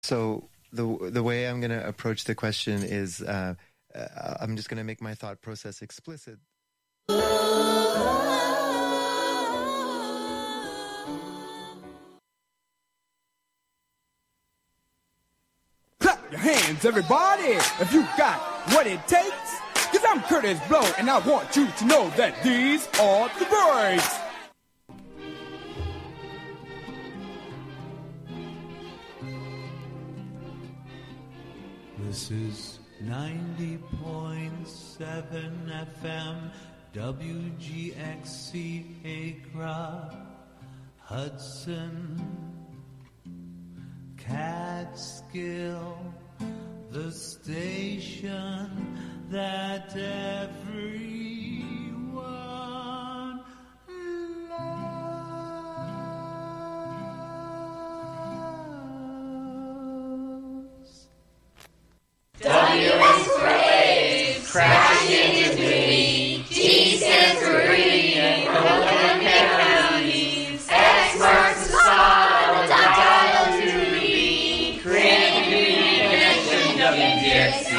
So the way I'm going to approach the question is I'm just going to make my thought process explicit. Clap your hands, everybody, if you got what it takes. Cause I'm Curtis Blow, and I want you to know that these are the breaks. This is 90.7 FM WGXC Acra, Hudson, Catskill, the station that everyone loves. W is for A's, crashing into me. G stands for reading, Oakland counties. X marks the spot on the dial to be. Creative community connection, WGXC.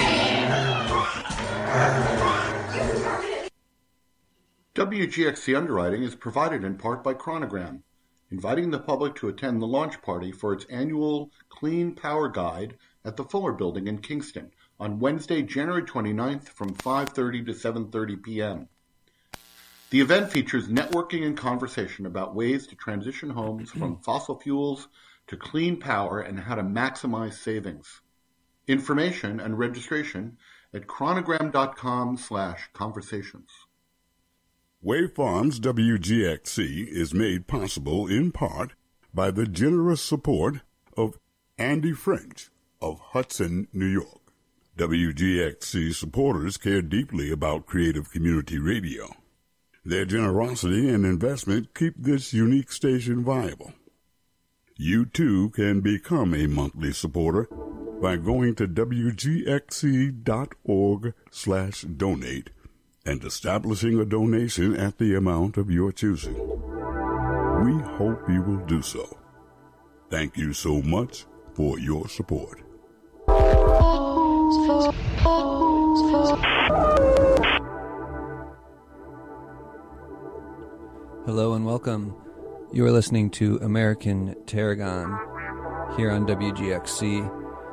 WGXC Underwriting is provided in part by Chronogram, inviting the public to attend the launch party for its annual Clean Power Guide at the Fuller Building in Kingston on Wednesday, January 29th from 5:30 to 7:30 p.m. The event features networking and conversation about ways to transition homes from fossil fuels to clean power and how to maximize savings. Information and registration at chronogram.com/conversations. Wave Farms WGXC is made possible in part by the generous support of Andy French of Hudson, New York. WGXC supporters care deeply about creative community radio. Their generosity and investment keep this unique station viable. You too can become a monthly supporter by going to wgxc.org/donate and establishing a donation at the amount of your choosing. We hope you will do so. Thank you so much for your support. Hello and welcome. You are listening to American Tarragon here on WGXC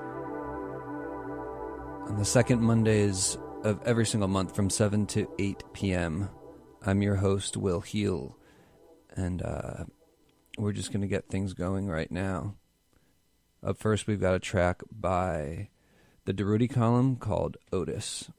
on the second Mondays of every single month from 7 to 8 p.m. I'm your host, Will Heel, and we're just going to get things going right now. Up first, we've got a track by the Durruti Column called Otis.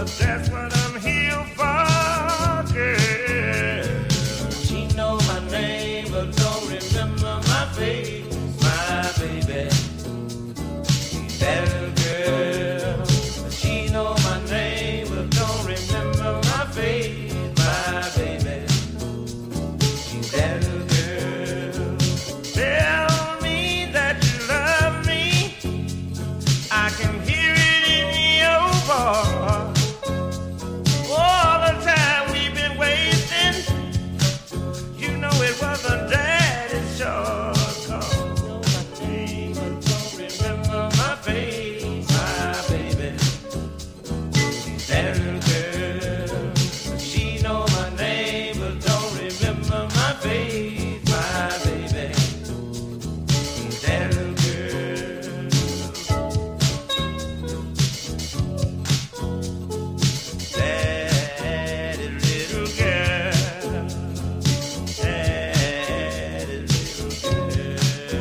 that's what I'm here for, girl. She know my name, but don't remember my face, my baby. That little girl. She know my name, but don't remember my face, my baby. She's that little girl. Tell me that you love me. I can hear it in your voice. All the time we've been wasting, you know it wasn't daddy's choice. Know my name, but don't remember my face, my baby. She's that little girl. She know my name, but don't remember my face, my baby. She's that little girl. That little girl. That little girl.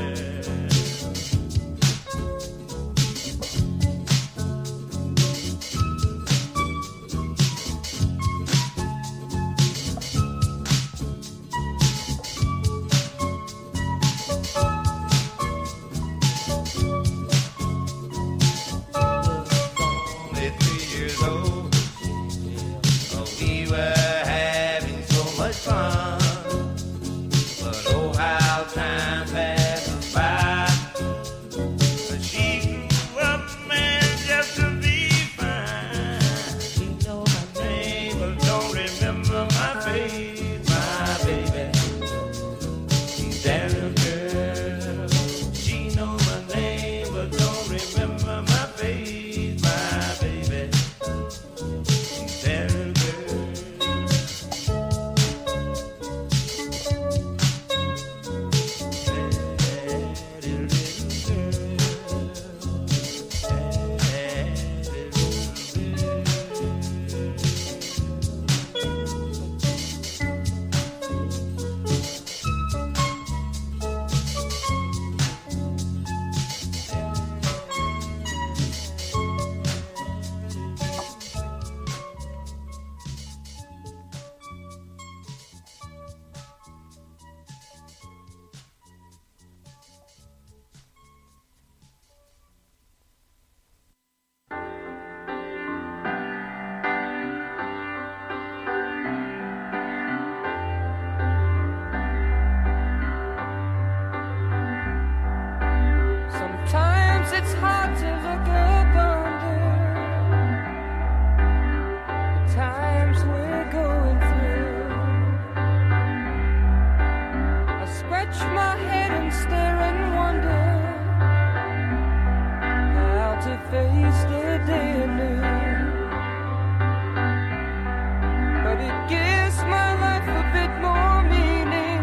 Only 3 years old. We were having so much fun. But oh, how time passes by. But she grew up, man, just to be fine. She know my name, but don't remember my face, my baby. She's that little girl. She know my name, but don't remember my face, my baby. She's that little girl. That little Sometimes it's hard to look up under the times we're going through. I scratch my head and stare and wonder how to face the day anew. But it gives my life a bit more meaning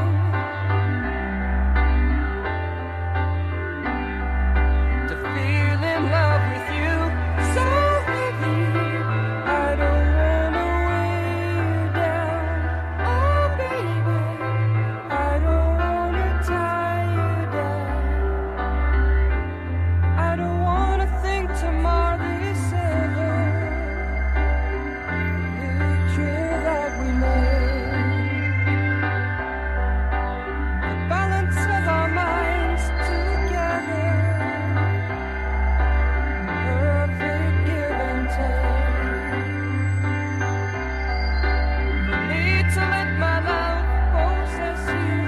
to feel in love with you so heavy. I don't wanna weigh you down, oh baby. I don't wanna tie you down. I don't wanna think tomorrow is ever picture that we made. The balance of our minds together, perfect give and take. For me to let my love possess you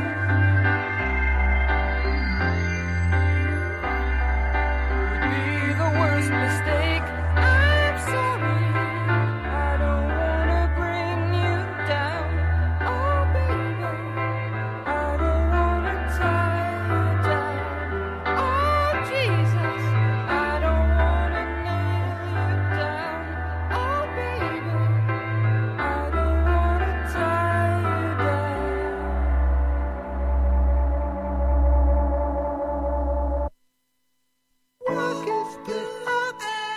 would be the worst mistake. I'm sorry, I don't wanna bring you down, oh baby. I don't wanna tie you down, oh Jesus. I don't wanna nail you down, oh baby. I don't wanna tie you down. Work is good up,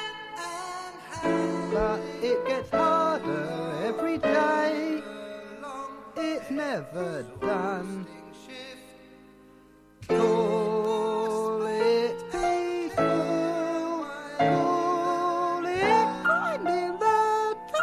but it gets harder every day. It's never done. Call it peaceful, call it finding the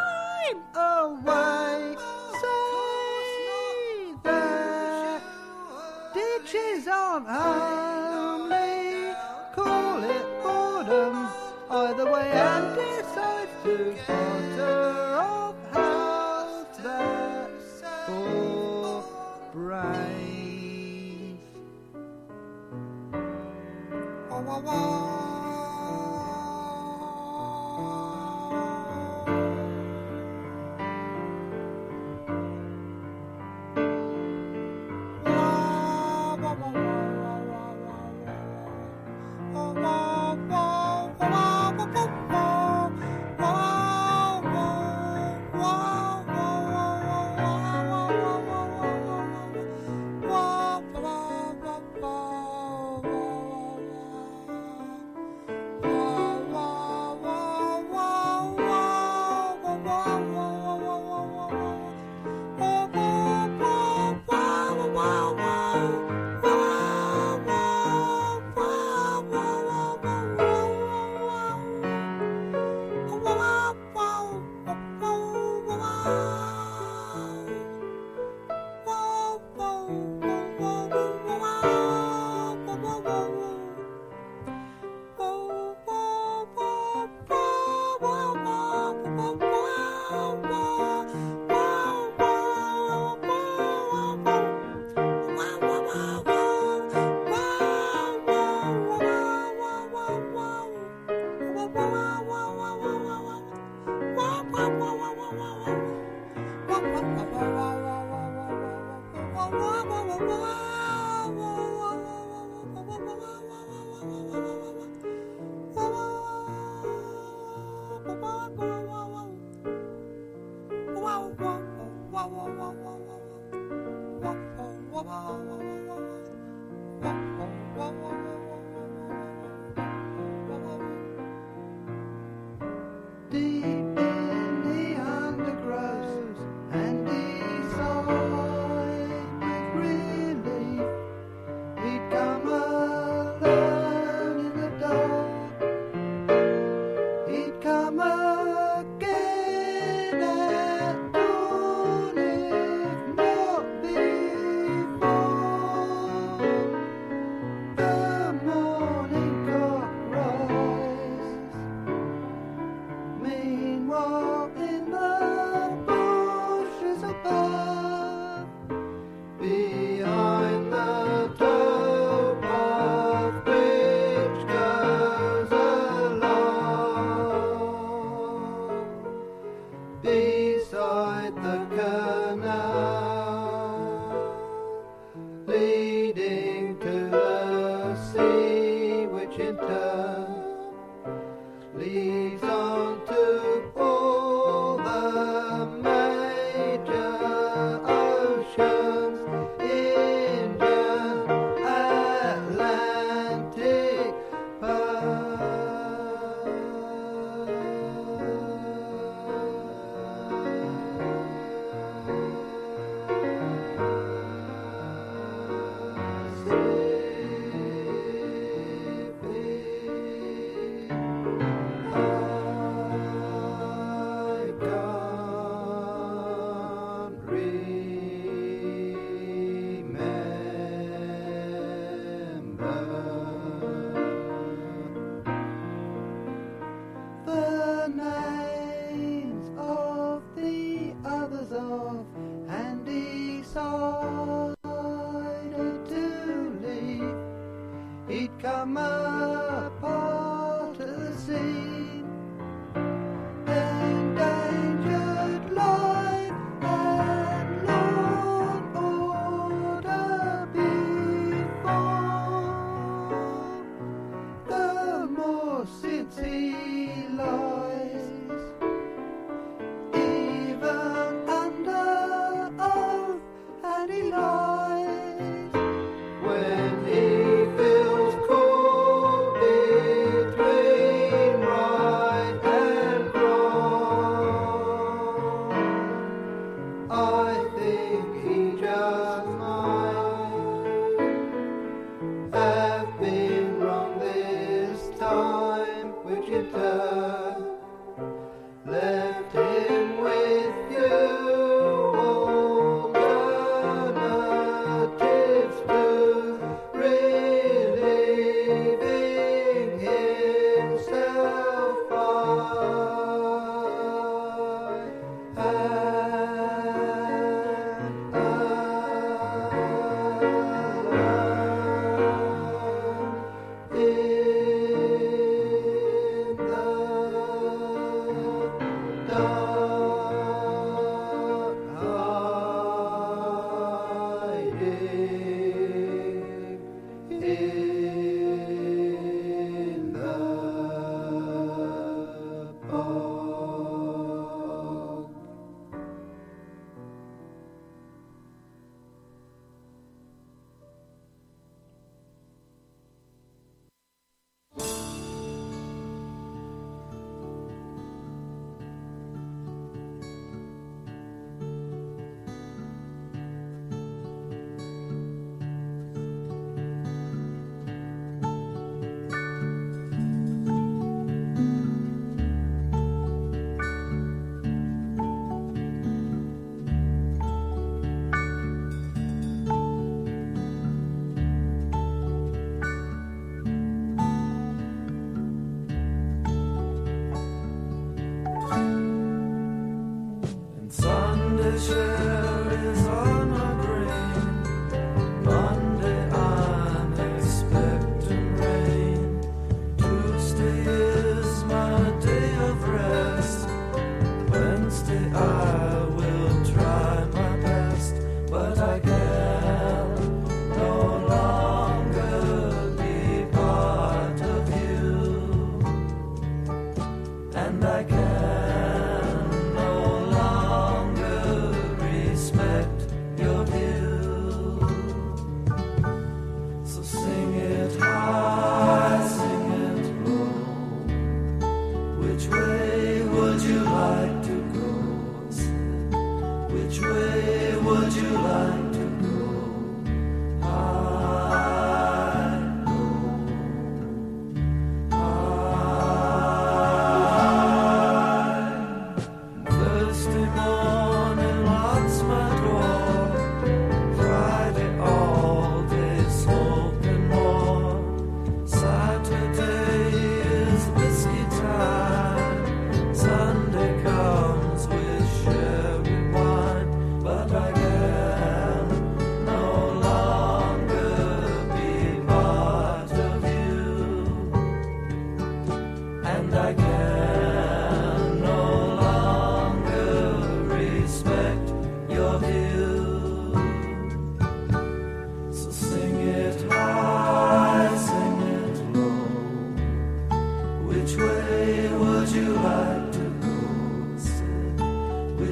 quarter of house that's for brave. Wah, wah, wah. Deep in the undergrowth, and he sighed with relief. He'd come alone in the dark. He'd come again at dawn, if not before. The morning cock rises. Meanwhile, in the bushes above, behind the towpath which goes along, beside the canal leading to the sea, which in turn leads on to all the major oceans, Indian, Atlantic,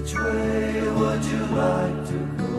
Which way would you like to go?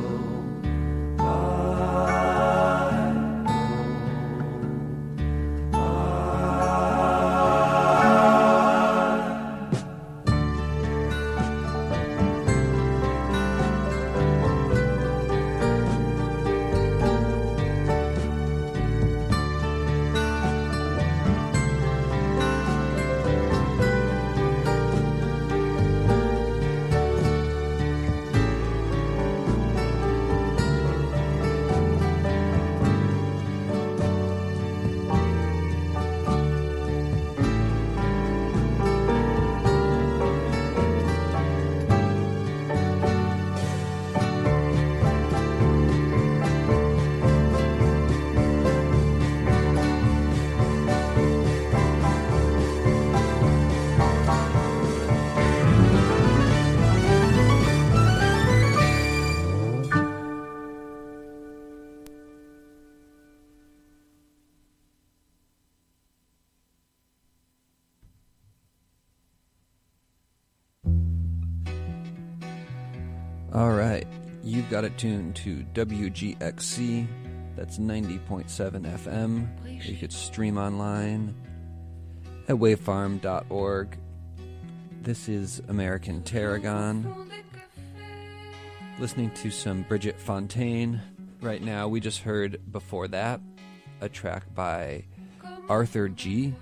All right, you've got it tuned to WGXC. That's 90.7 FM. You could stream online at wavefarm.org. This is American Tarragon. Listening to some Bridget Fontaine right now. We just heard before that a track by Arthur G.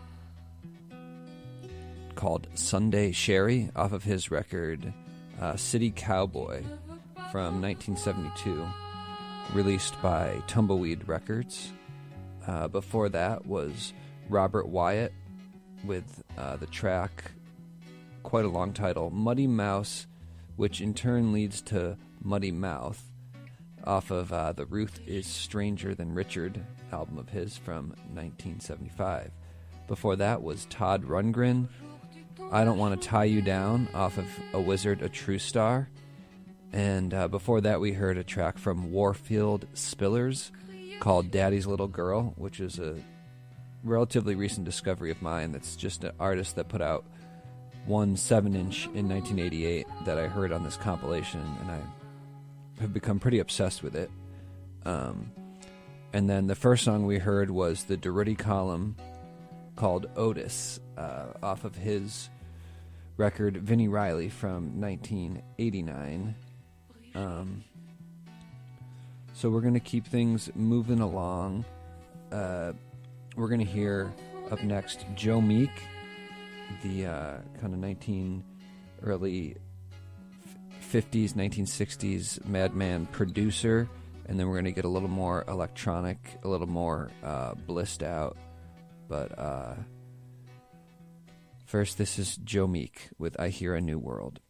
called Sunday Sherry off of his record City Cowboy from 1972, released by Tumbleweed Records. Before that was Robert Wyatt with the track, quite a long title, Muddy Mouse, which in turn leads to Muddy Mouth, off of the Ruth is Stranger Than Richard album of his from 1975. Before that was Todd Rundgren, I Don't Want to Tie You Down, off of A Wizard, A True Star. And before that we heard a track from Warfield Spillers called Daddy's Little Girl, which is a relatively recent discovery of mine. That's just an artist that put out one 7-inch in 1988 that I heard on this compilation, and I have become pretty obsessed with it. And then the first song we heard was the Durutti Column called Otis, off of his record Vinnie Riley from 1989. So we're going to keep things moving along. We're going to hear up next Joe Meek, the kind of early 50s, 1960s madman producer, and then we're going to get a little more electronic, a little more blissed out. But first, this is Joe Meek with I Hear a New World.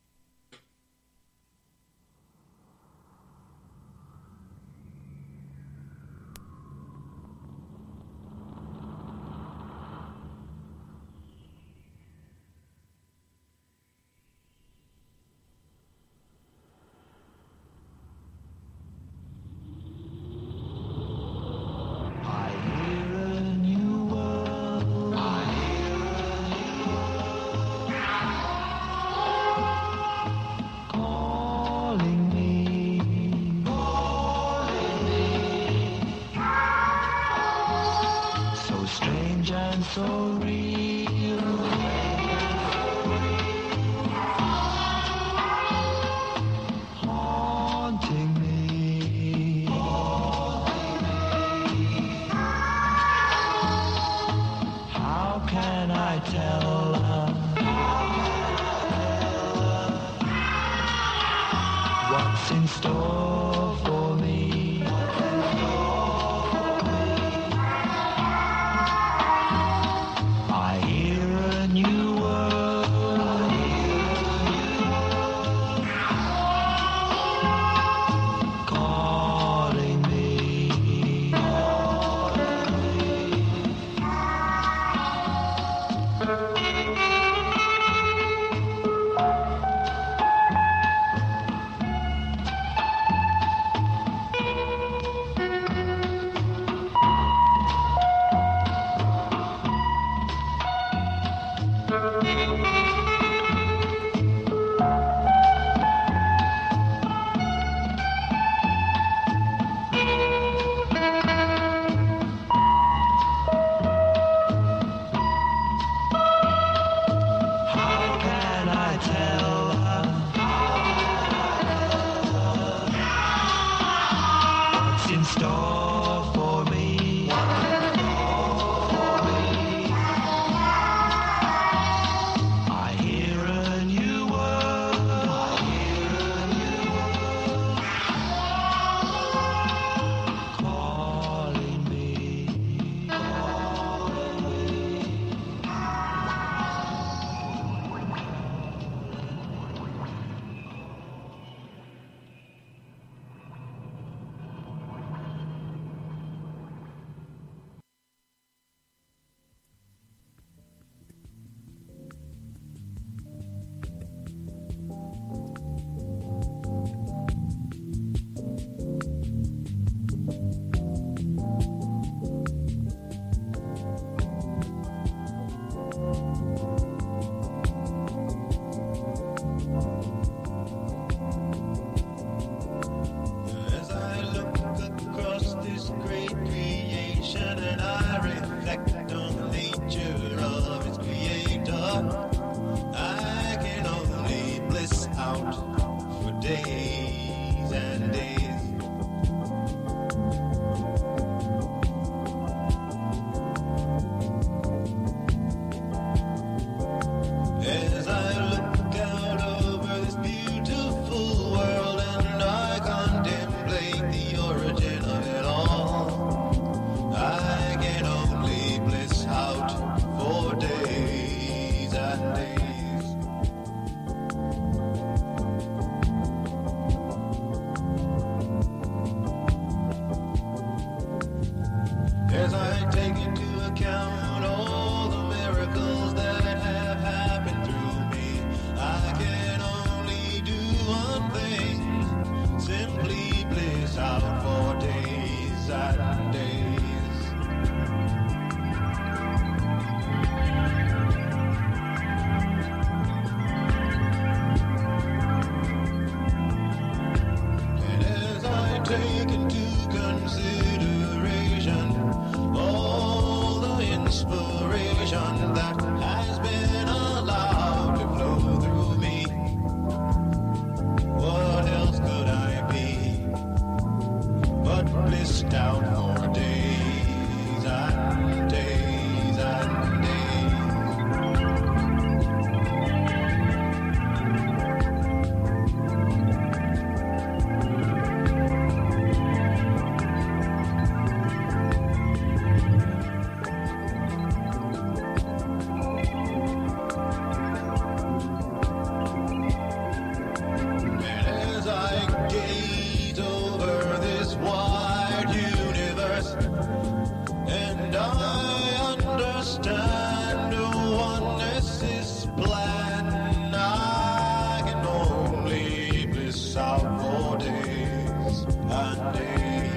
days and days. As I look out over this beautiful world and I contemplate the origin of it all, I can only bliss out for days and days. As I take into account all the miracles that have happened through me, I can only do one thing, simply bliss out for days and days. And as I take into consideration all the inspiration that has been allowed to flow through me, what else could I be but blissed out for days and days and days? And as I gaze over this wide universe, and I understand oneness is plan, I can only bliss out for days and days.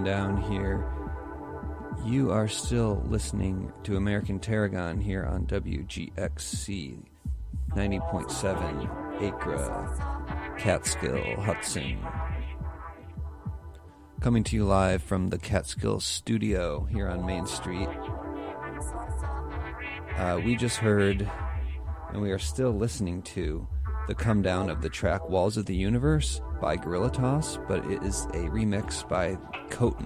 come down here. You are still listening to American Tarragon here on WGXC 90.7 Acre, Catskill, Hudson. Coming to you live from the Catskill studio here on Main Street. We just heard, and we are still listening to, the come down of the track Walls of the Universe by Gorilla Toss, but it is a remix by Khotin,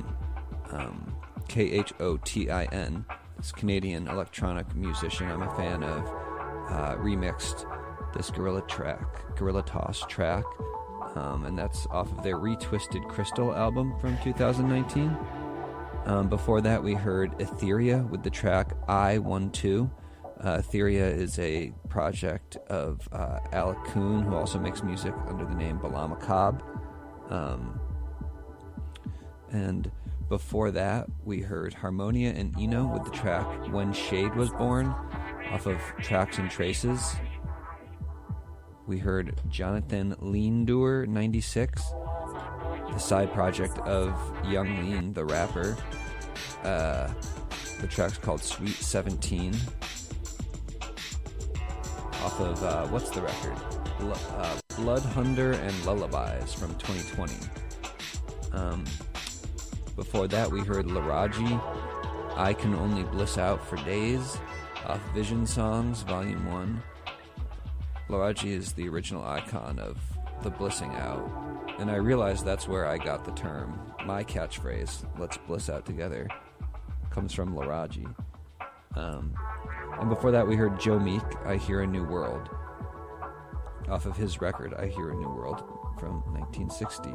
Khotin, this Canadian electronic musician I'm a fan of, remixed this Gorilla Toss track, and that's off of their Retwisted Crystal album from 2019. Before that, we heard Etheria with the track I-12. Etheria is a project of Alec Kuhn, who also makes music under the name Bala Macabre. And before that, we heard Harmonia and Eno with the track When Shade Was Born, off of Tracks and Traces. We heard Jonathan Leendoer 96, the side project of Young Lean, the rapper. The track's called Sweet 17. Off of, what's the record? Blood Hunder and Lullabies from 2020. Before that, we heard Laraji, I Can Only Bliss Out for Days, off Vision Songs, Volume 1. Laraji is the original icon of the blissing out, and I realized that's where I got the term. My catchphrase, let's bliss out together, comes from Laraji. And before that, we heard Joe Meek, I Hear a New World, off of his record, I Hear a New World, from 1960.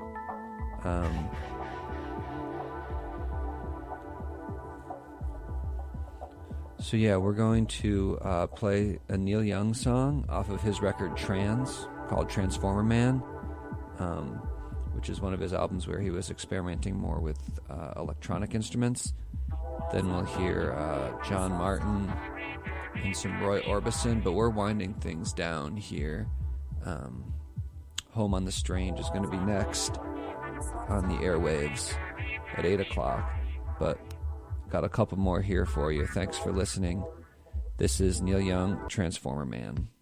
So yeah, we're going to play a Neil Young song off of his record Trans, called Transformer Man, which is one of his albums where he was experimenting more with electronic instruments. Then we'll hear John Martin and some Roy Orbison, but we're winding things down here. Home on the Strange is going to be next on the airwaves at 8 o'clock, but got a couple more here for you. Thanks for listening. This is Neil Young, Transformer Man.